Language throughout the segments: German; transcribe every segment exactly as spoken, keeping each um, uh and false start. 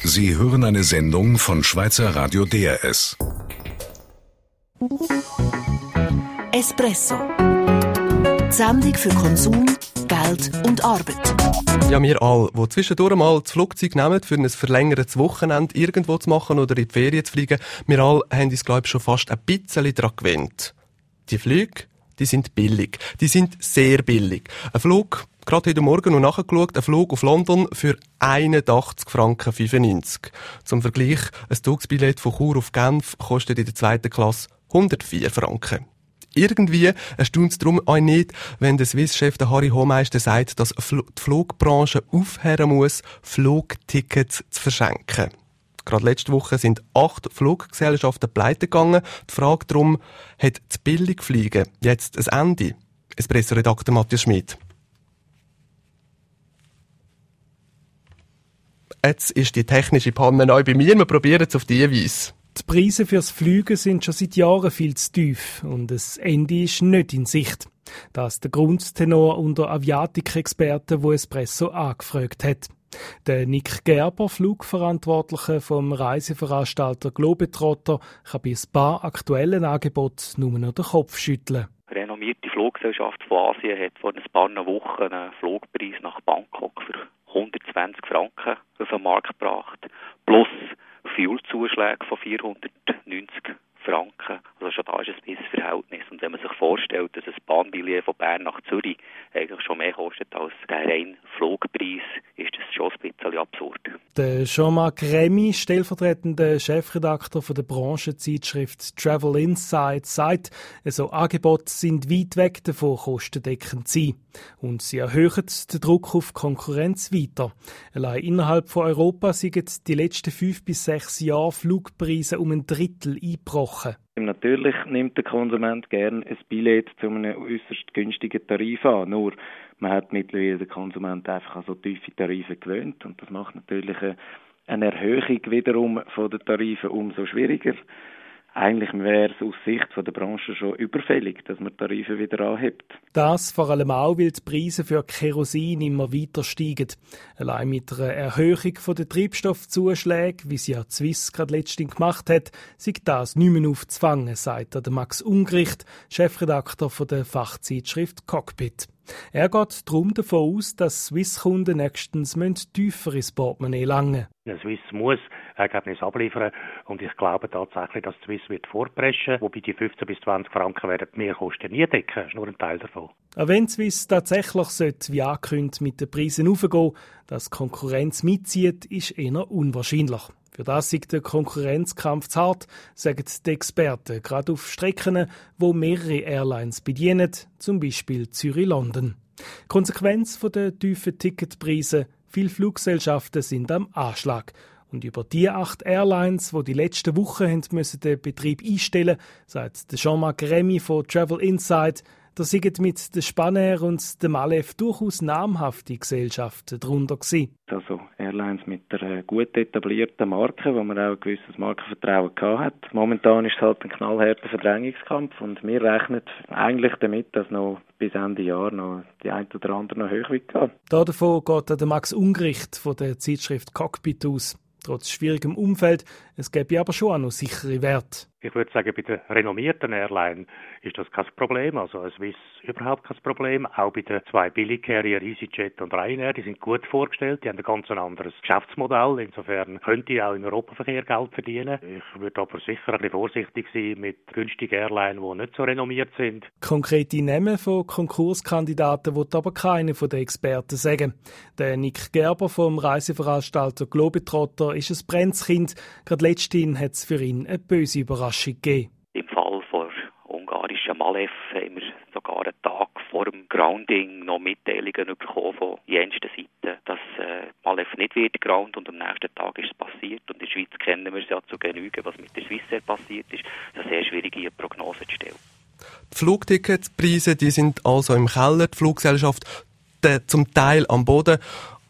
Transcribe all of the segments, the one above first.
Sie hören eine Sendung von Schweizer Radio D R S. Espresso. Die Sendung für Konsum, Geld und Arbeit. Ja, wir alle, die zwischendurch mal das Flugzeug nehmen, für ein verlängertes Wochenende irgendwo zu machen oder in die Ferien zu fliegen, wir alle haben uns, glaube ich, schon fast ein bisschen daran gewöhnt. Die Flüge, die sind billig. Die sind sehr billig. Ein Flug, gerade heute Morgen noch nachgeschaut, ein Flug auf London für einundachtzig Franken fünfundneunzig. Zum Vergleich, ein Zugsbillett von Chur auf Genf kostet in der zweiten Klasse hundertvier Franken. Irgendwie erstaunt es darum auch nicht, wenn der Swiss-Chef Harry Hohmeister sagt, dass die Flugbranche aufhören muss, Flugtickets zu verschenken. Gerade letzte Woche sind acht Fluggesellschaften pleite gegangen. Die Frage darum, hat das Billigfliegen jetzt ein Ende? Espresso-Redakteur Matthias Schmid. Jetzt ist die technische Panne neu bei mir. Wir probieren es auf diese Weise. Die Preise fürs Fliegen sind schon seit Jahren viel zu tief und das Ende ist nicht in Sicht. Das ist der Grundtenor unter Aviatik-Experten, wo Espresso angefragt hat. Der Nick Gerber, Flugverantwortlicher vom Reiseveranstalter Globetrotter, kann bei ein paar aktuellen Angeboten nur noch den Kopf schütteln. Die renommierte Fluggesellschaft von Asien hat vor ein paar Wochen einen Flugpreis nach Bangkok für hundertzwanzig Franken auf den Markt gebracht, plus Fuelzuschläge von vierhundertneunzig Franken. Also schon da ist ein bisschen Verhältnis. Und wenn man sich vorstellt, dass ein Bahnbillett von Bern nach Zürich eigentlich schon mehr kostet als der reine Flugpreis, ist das schon ein bisschen absurd. Der Jean-Marc Remy, stellvertretender Chefredakteur von der Branchenzeitschrift Travel Insight, sagt, also Angebote sind weit weg davon, kostendeckend zu sein. Und sie erhöhen den Druck auf Konkurrenz weiter. Allein innerhalb von Europa sind die letzten fünf bis sechs Jahre Flugpreise um ein Drittel eingebrochen. Natürlich nimmt der Konsument gerne ein Billett zu einem äußerst günstigen Tarif an. Nur man hat mittlerweile den Konsument einfach an so tiefe Tarife gewöhnt. Und das macht natürlich eine Erhöhung wiederum von den Tarifen umso schwieriger. Eigentlich wäre es aus Sicht der Branche schon überfällig, dass man die Tarife wieder anhebt. Das vor allem auch, weil die Preise für Kerosin immer weiter steigen. Allein mit einer Erhöhung der Treibstoffzuschläge, wie sie ja die Swiss gerade letztens gemacht hat, sei das nicht mehr aufzufangen, sagt der Max Ungricht, Chefredakteur der Fachzeitschrift Cockpit. Er geht darum davon aus, dass Swiss-Kunden nächstens tiefer ins Portemonnaie langen. Der Swiss muss Ergebnisse abliefern und ich glaube tatsächlich, dass die Swiss wird vorpreschen, wobei die fünfzehn bis zwanzig Franken werden die Mehrkosten nie decken. Das ist nur ein Teil davon. Auch wenn Swiss tatsächlich sollte, wie angekündigt, mit den Preisen raufgehen, dass Konkurrenz mitzieht, ist eher unwahrscheinlich. Für das ist der Konkurrenzkampf zu hart, sagen die Experten, gerade auf Strecken, wo mehrere Airlines bedienen, zum Beispiel Zürich-London. Konsequenz der tiefen Ticketpreise: viele Fluggesellschaften sind am Anschlag. Und über die acht Airlines, die die letzten Wochen haben müssen den Betrieb einstellen mussten, sagt Jean-Marc Remy von Travel Insight, da sind mit der Spanair und dem Aleph durchaus namhafte Gesellschaften darunter gewesen. Also Airlines mit einer gut etablierten Marke, wo man auch ein gewisses Markenvertrauen hat. Momentan ist es halt ein knallharter Verdrängungskampf und wir rechnen eigentlich damit, dass noch bis Ende Jahr noch die ein oder andere noch hoch wird gehen. Davon geht der Max Ungricht von der Zeitschrift Cockpit aus. Trotz schwierigem Umfeld, es gäbe aber schon auch noch sichere Werte. Ich würde sagen, bei der renommierten Airline ist das kein Problem. Also ein Swiss überhaupt kein Problem. Auch bei den zwei Billigcarrier, EasyJet und Ryanair, die sind gut vorgestellt. Die haben ein ganz anderes Geschäftsmodell. Insofern könnte ich auch im Europaverkehr Geld verdienen. Ich würde aber sicher ein bisschen vorsichtig sein mit günstigen Airlines, die nicht so renommiert sind. Konkrete Namen von Konkurskandidaten will aber keiner von den Experten sagen. Der Nick Gerber vom Reiseveranstalter Globetrotter ist ein Brennskind. Gerade letztens hat es für ihn eine böse Überraschung gegeben. Im Fall von ungarischen Aleph haben wir sogar einen Tag vor dem Grounding noch Mitteilungen bekommen von jensten Seiten, dass äh, Aleph nicht wird ground und am nächsten Tag ist es passiert. Und in der Schweiz kennen wir es ja zu Genüge, was mit der Swissair passiert ist. Das ist sehr schwierig, eine Prognose zu stellen. Die Flugticketpreise, die sind also im Keller, die Fluggesellschaft die zum Teil am Boden.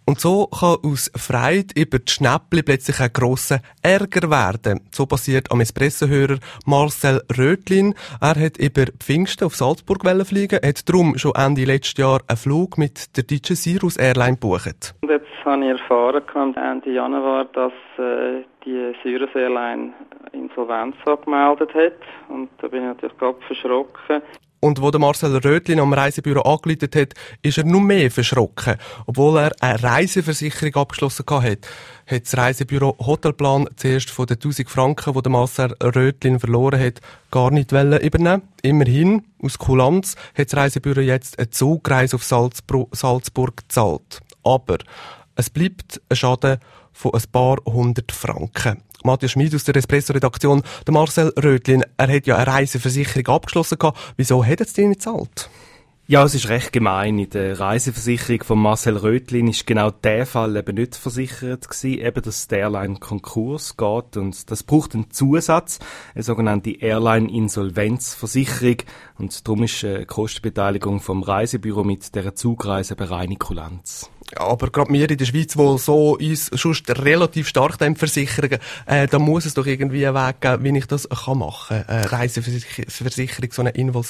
Und so kann aus Freude über die Schnäppli plötzlich ein grosser Ärger werden. So passiert am Espresso-Hörer Marcel Rötlin. Er hat über Pfingsten auf Salzburg fliegen, hat darum schon Ende letzten Jahr einen Flug mit der deutschen Sirus Airline gebucht. Und jetzt habe ich erfahren, Ende Januar, dass äh, die Sirus Airline Insolvenz angemeldet hat. Und da bin ich natürlich gerade verschrocken. Und wo der Marcel Rötlin am Reisebüro angerufen hat, ist er noch mehr verschrocken. Obwohl er eine Reiseversicherung abgeschlossen hatte, hat das Reisebüro Hotelplan zuerst von den tausend Franken, die der Marcel Rötlin verloren hat, gar nicht übernehmen. Immerhin, aus Kulanz, hat das Reisebüro jetzt eine Zugreise auf Salzburg gezahlt. Aber es bleibt ein Schaden von ein paar hundert Franken. Matthias Schmid aus der Espresso-Redaktion, der Marcel Rötlin, er hat ja eine Reiseversicherung abgeschlossen gehabt. Wieso hat er es die nicht gezahlt? Ja, es ist recht gemein. In der Reiseversicherung von Marcel Rötlin ist genau der Fall eben nicht versichert gewesen, eben, dass die Airline Konkurs geht. Und das braucht einen Zusatz, eine sogenannte Airline-Insolvenzversicherung. Und darum ist die Kostenbeteiligung vom Reisebüro mit dieser Zugreise bei reine Kulanz. Ja, aber gerade wir in der Schweiz, wo so uns sonst relativ stark dem versichern, äh, da muss es doch irgendwie einen Weg geben, wie ich das kann machen kann. Eine Reiseversicherung, so eine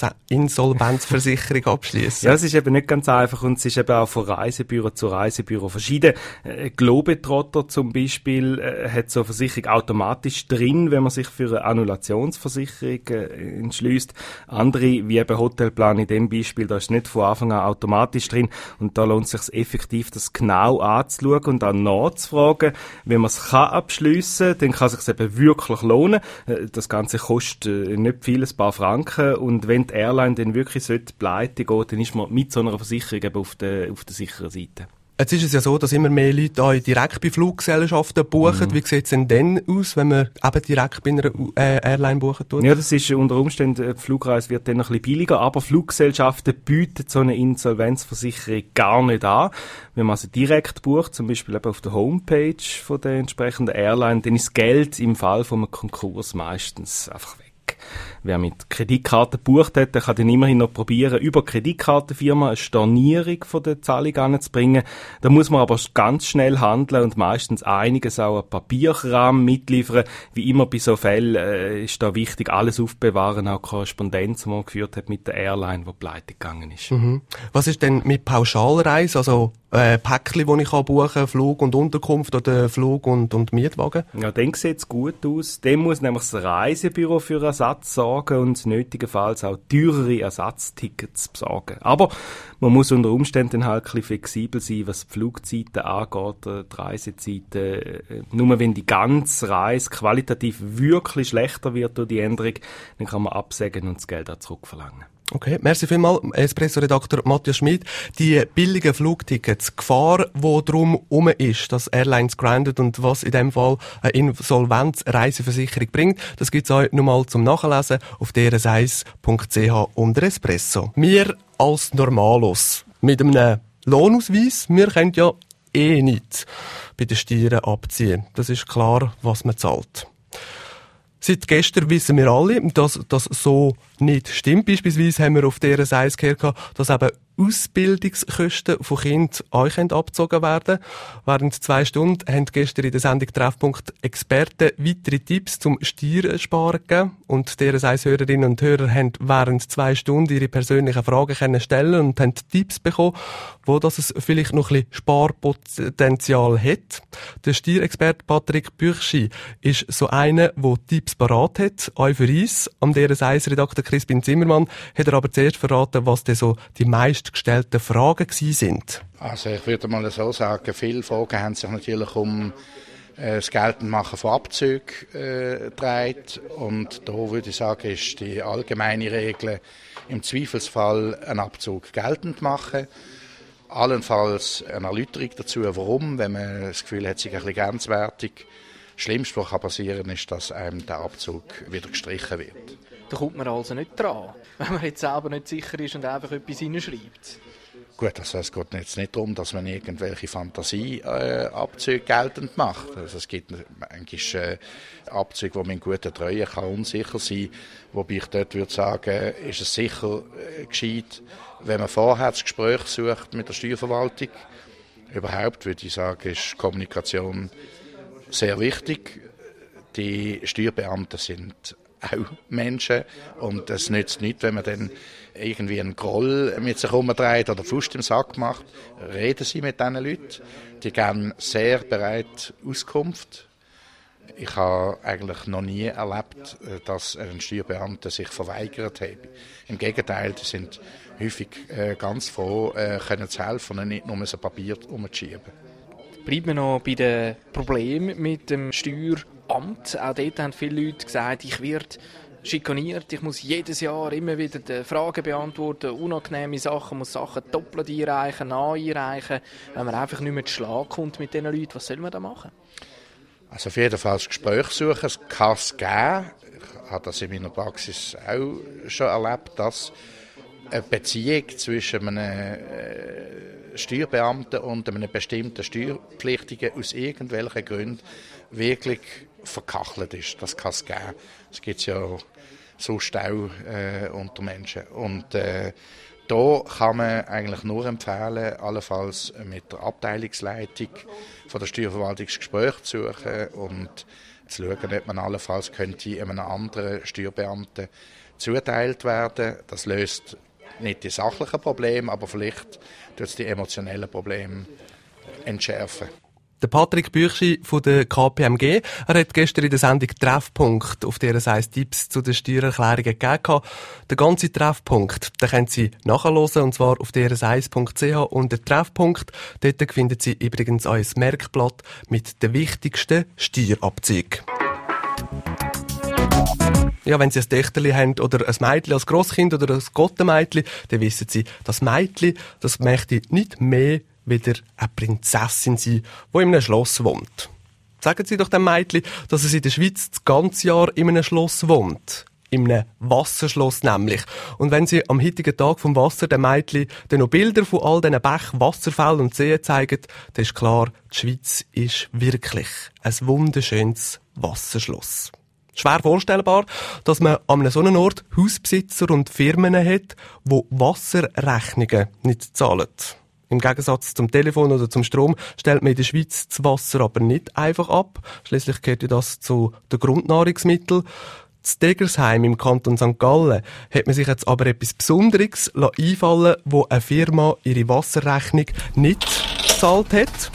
Insolvenzversicherung abschließen. Ja, es ist eben nicht ganz einfach und es ist eben auch von Reisebüro zu Reisebüro verschieden. Äh, Globetrotter zum Beispiel äh, hat so eine Versicherung automatisch drin, wenn man sich für eine Annulationsversicherung äh, entschließt. Andere, wie eben Hotelplan in dem Beispiel, da ist nicht von Anfang an automatisch drin und da lohnt es sich effektiv, das genau anzuschauen und dann nachzufragen. Wenn man es abschliessen kann, dann kann es sich eben wirklich lohnen. Das Ganze kostet nicht viel, ein paar Franken. Und wenn die Airline dann wirklich pleite geht, dann ist man mit so einer Versicherung eben auf der, auf der sicheren Seite. Jetzt ist es ja so, dass immer mehr Leute auch direkt bei Fluggesellschaften buchen. Mhm. Wie sieht es denn dann aus, wenn man eben direkt bei einer äh, Airline buchen tut? Ja, das ist unter Umständen, die Flugreise wird dann ein bisschen billiger, aber Fluggesellschaften bieten so eine Insolvenzversicherung gar nicht an. Wenn man sie direkt bucht, zum Beispiel eben auf der Homepage von der entsprechenden Airline, dann ist das Geld im Fall von einem Konkurs meistens einfach weg. Wer mit Kreditkarten gebucht hat, der kann dann immerhin noch probieren, über die Kreditkartenfirma eine Stornierung von der Zahlung anzubringen. Da muss man aber ganz schnell handeln und meistens einiges auch an Papierkram mitliefern. Wie immer bei so Fällen äh, ist da wichtig, alles aufbewahren, auch Korrespondenz, die man geführt hat mit der Airline, die pleite gegangen ist. Mhm. Was ist denn mit Pauschalreise, also äh, Päckchen, die ich buchen kann, Flug und Unterkunft oder Flug und, und Mietwagen? Ja, dann sieht es gut aus. Dem muss nämlich das Reisebüro für Ersatz sorgen und nötigenfalls auch teurere Ersatztickets besorgen. Aber man muss unter Umständen halt ein bisschen flexibel sein, was die Flugzeiten angeht, die Reisezeiten. Nur wenn die ganze Reise qualitativ wirklich schlechter wird durch die Änderung, dann kann man absagen und das Geld auch zurückverlangen. Okay, merci vielmals, Espresso-Redakteur Matthias Schmid. Die billigen Flugtickets, die Gefahr, die darum herum ist, dass Airlines grandet und was in dem Fall eine Insolvenz-Reiseversicherung bringt, das gibt es euch nochmal zum Nachlesen auf d r s eins punkt c h unter Espresso. Wir als Normalos mit einem Lohnausweis, wir können ja eh nichts bei den Steuern abziehen. Das ist klar, was man zahlt. Seit gestern wissen wir alle, dass das so nicht stimmt. Beispielsweise haben wir auf D R S eins gehört, dass eben Ausbildungskosten von Kindern euch abgezogen werden. Während zwei Stunden haben gestern in der Sendung Treffpunkt Experten weitere Tipps zum Steuersparen gegeben. Und D R S eins Hörerinnen und Hörer haben während zwei Stunden ihre persönlichen Fragen können stellen und haben Tipps bekommen, wo das es vielleicht noch ein bisschen Sparpotenzial hat. Der Steuerexperte Patrick Büchschi ist so einer, der Tipps parat hat. Euch für uns, am D R S eins Redakteur Crispin Zimmermann, hat er aber zuerst verraten, was denn so die meisten gestellten Fragen gewesen sind. Also ich würde mal so sagen, viele Fragen haben sich natürlich um äh, das Geltendmachen von Abzügen äh, gedreht. Und da würde ich sagen, ist die allgemeine Regel im Zweifelsfall einen Abzug geltend machen. Allenfalls eine Erläuterung dazu, warum, wenn man das Gefühl hat, es ist ein bisschen grenzwertig. Das Schlimmste, was passieren kann, ist, dass einem der Abzug wieder gestrichen wird. Da kommt man also nicht dran, wenn man jetzt selber nicht sicher ist und einfach etwas hineinschreibt. Gut, also es geht jetzt nicht darum, dass man irgendwelche Fantasieabzüge äh, geltend macht. Also es gibt manchmal äh, Abzüge, wo man in guter Treue kann unsicher sein kann. Wobei ich dort würde sagen, ist es sicher äh, gescheit, wenn man vorher das Gespräch sucht mit der Steuerverwaltung. Überhaupt würde ich sagen, ist Kommunikation sehr wichtig. Die Steuerbeamten sind auch Menschen und es nützt nichts, wenn man dann irgendwie einen Groll mit sich herumdreht oder Fuß im Sack macht. Reden Sie mit diesen Leuten. Die geben sehr bereit Auskunft. Ich habe eigentlich noch nie erlebt, dass ein Steuerbeamter sich verweigert hat. Im Gegenteil, die sind häufig äh, ganz froh, äh, können zu helfen und nicht nur ein Papier umzuschieben. Bleiben wir noch bei den Problemen mit dem Steueramt. Auch dort haben viele Leute gesagt, ich werde schikaniert, ich muss jedes Jahr immer wieder die Fragen beantworten, unangenehme Sachen, muss Sachen doppelt einreichen, neu einreichen. Wenn man einfach nicht mehr zu Schlag kommt mit diesen Leuten, was soll man da machen? Also auf jeden Fall das Gespräch suchen, es kann es geben. Ich habe das in meiner Praxis auch schon erlebt, dass eine Beziehung zwischen einem Steuerbeamten und einem bestimmten Steuerpflichtigen aus irgendwelchen Gründen wirklich verkachelt ist. Das kann es geben. Das gibt es ja sonst auch äh, unter Menschen. Und äh, da kann man eigentlich nur empfehlen, allenfalls mit der Abteilungsleitung von der Steuerverwaltung das Gespräch zu suchen und zu schauen, ob man allenfalls könnte einem anderen Steuerbeamten zuteilt werden. Das löst nicht die sachlichen Probleme, aber vielleicht tut es die emotionellen Probleme entschärfen. Der Patrick Büchschi von der K P M G, er hat gestern in der Sendung Treffpunkt, auf der es eins Tipps zu den Steuererklärungen gegeben hat. Der ganze Treffpunkt, den können Sie nachhören, und zwar auf d r s eins punkt c h unter Treffpunkt. Dort finden Sie übrigens auch ein Merkblatt mit den wichtigsten Steuerabzügen. Ja, wenn Sie ein Töchterli haben oder ein Mädchen als Grosskind oder ein Gottenmädchen, dann wissen Sie, das Mädchen, das möchte nicht mehr wieder eine Prinzessin sein, die in einem Schloss wohnt. Sagen Sie doch dem Mädchen, dass es in der Schweiz das ganze Jahr in einem Schloss wohnt. In einem Wasserschloss nämlich. Und wenn Sie am heutigen Tag vom Wasser dem Mädchen dann noch Bilder von all diesen Bächen, Wasserfällen und Seen zeigen, dann ist klar, die Schweiz ist wirklich ein wunderschönes Wasserschloss. Schwer vorstellbar, dass man an einem solchen Ort Hausbesitzer und Firmen hat, die Wasserrechnungen nicht zahlen. Im Gegensatz zum Telefon oder zum Strom stellt man in der Schweiz das Wasser aber nicht einfach ab. Schließlich gehört ja das zu den Grundnahrungsmitteln. In Degersheim im Kanton Sankt Gallen hat man sich jetzt aber etwas Besonderes einfallen, wo eine Firma ihre Wasserrechnung nicht gezahlt hat.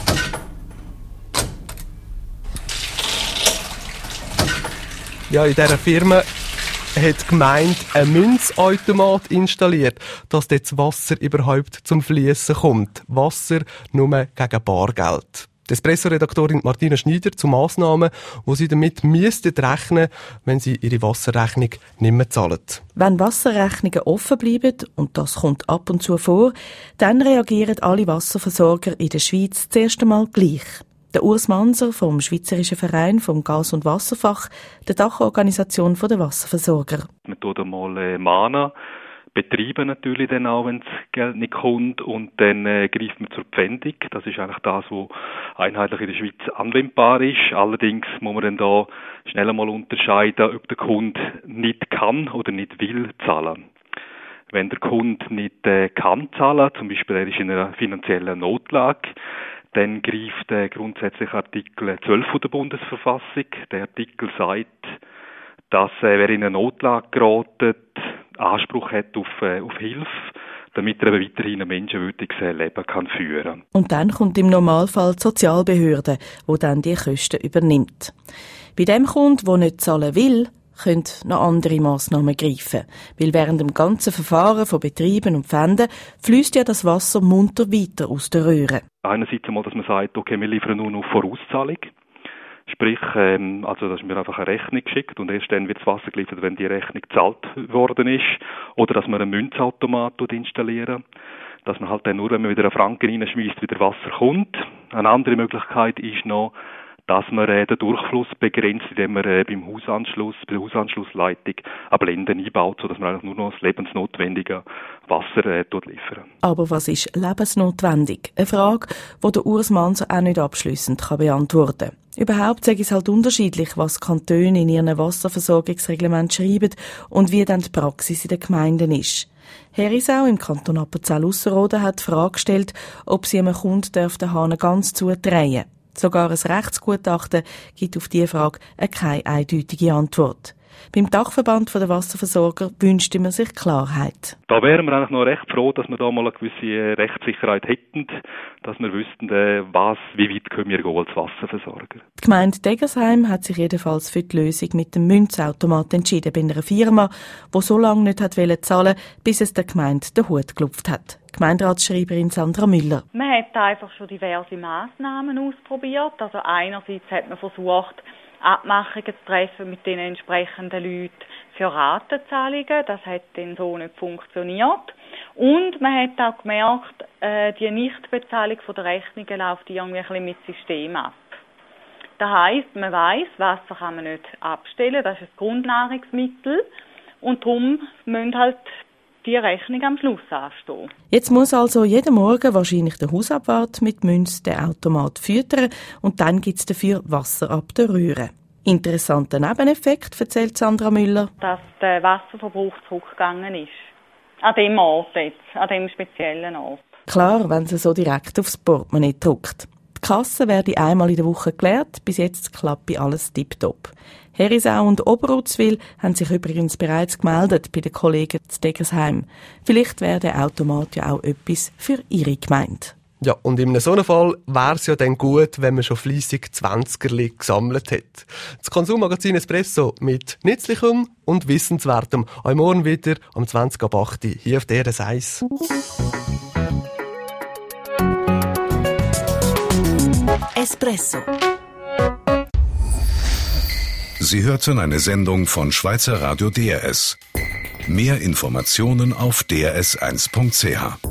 Ja, in dieser Firma hat die Gemeinde einen Münzautomat installiert, dass dort das Wasser überhaupt zum Fliessen kommt. Wasser nur gegen Bargeld. Die Espresso-Redaktorin Martina Schneider zu Massnahmen, wo sie damit müssten rechnen, wenn sie ihre Wasserrechnung nicht mehr zahlen. Wenn Wasserrechnungen offen bleiben, und das kommt ab und zu vor, dann reagieren alle Wasserversorger in der Schweiz zuerst einmal gleich. Der Urs Manser vom Schweizerischen Verein vom Gas- und Wasserfach, der Dachorganisation der Wasserversorger. Man tut einmal äh, mahnen, Betriebe natürlich dann auch, wenn das Geld nicht kommt, und dann äh, greift man zur Pfändung. Das ist eigentlich das, was einheitlich in der Schweiz anwendbar ist. Allerdings muss man dann da schnell einmal unterscheiden, ob der Kunde nicht kann oder nicht will zahlen. Wenn der Kunde nicht äh, kann zahlen, zum Beispiel er ist in einer finanziellen Notlage, dann greift äh, grundsätzlich Artikel zwölf der Bundesverfassung. Der Artikel sagt, dass äh, wer in eine Notlage gerät, Anspruch hat auf, äh, auf Hilfe, damit er eben weiterhin ein menschenwürdiges Leben kann führen. Und dann kommt im Normalfall die Sozialbehörde, die dann die Kosten übernimmt. Bei dem Kunden, der nicht zahlen will, können noch andere Massnahmen greifen. Weil während dem ganzen Verfahren von Betrieben und Pfänden fließt ja das Wasser munter weiter aus der Röhre. Einerseits einmal, dass man sagt, okay, wir liefern nur noch Vorauszahlung. Sprich, ähm, also dass mir einfach eine Rechnung geschickt und erst dann wird das Wasser geliefert, wenn die Rechnung gezahlt worden ist. Oder dass man einen Münzautomat installieren. Dass man halt dann nur, wenn man wieder einen Franken reinschmiesst, wieder Wasser kommt. Eine andere Möglichkeit ist noch, dass man äh, den Durchfluss begrenzt, indem man äh, beim Hausanschluss, bei der Hausanschlussleitung eine Blende einbaut, sodass man eigentlich nur noch das lebensnotwendige Wasser äh, liefern. Aber was ist lebensnotwendig? Eine Frage, die der Urs Manser auch nicht abschliessend beantworten kann. Überhaupt sage ich es halt unterschiedlich, was Kantone in ihren Wasserversorgungsreglementen schreiben und wie dann die Praxis in den Gemeinden ist. Herisau im Kanton Appenzell-Ausserrhoden hat die Frage gestellt, ob sie einem Kunden den Hahn ganz zudrehen. Sogar ein Rechtsgutachten gibt auf diese Frage keine eindeutige Antwort. Beim Dachverband der Wasserversorger wünschte man sich Klarheit. Da wären wir eigentlich noch recht froh, dass wir da mal eine gewisse Rechtssicherheit hätten, dass wir wüssten, was, wie weit können wir gehen als Wasserversorger. Die Gemeinde Degersheim hat sich jedenfalls für die Lösung mit dem Münzautomat entschieden bei einer Firma, die so lange nicht hat zahlen wollte, bis es der Gemeinde den Hut gelupft hat. Gemeinderatsschreiberin Sandra Müller. Man hat einfach schon diverse Massnahmen ausprobiert. Also einerseits hat man versucht, Abmachungen zu treffen mit den entsprechenden Leuten für Ratenzahlungen. Das hat dann so nicht funktioniert. Und man hat auch gemerkt, äh, die Nichtbezahlung der Rechnungen läuft irgendwie ein bisschen mit System ab. Das heisst, man weiss, Wasser kann man nicht abstellen, das ist ein Grundnahrungsmittel. Und darum müssen halt die Rechnung am Schluss anstehen. Jetzt muss also jeden Morgen wahrscheinlich der Hausabwart mit Münz den Automat füttern und dann gibt es dafür Wasser ab der Röhre. Interessanter Nebeneffekt, erzählt Sandra Müller. Dass der Wasserverbrauch zurückgegangen ist. An dem Ort jetzt, an dem speziellen Ort. Klar, wenn sie so direkt aufs Portemonnaie drückt. Die Kasse werde einmal in der Woche geleert, bis jetzt klappe alles tipptopp. Herisau und Oberutzwil haben sich übrigens bereits gemeldet bei den Kollegen zu Degersheim. Vielleicht wäre der Automat ja auch etwas für ihre Gemeinde. Ja, und in einem solchen Fall wäre es ja dann gut, wenn man schon fleissig Zwanzigerli gesammelt hat. Das Konsummagazin Espresso mit Nützlichem und Wissenswertem. Auch morgen wieder am zwanzig ab acht hier auf D R S eins. Espresso. Sie hörten eine Sendung von Schweizer Radio D R S. Mehr Informationen auf d r s eins punkt c h.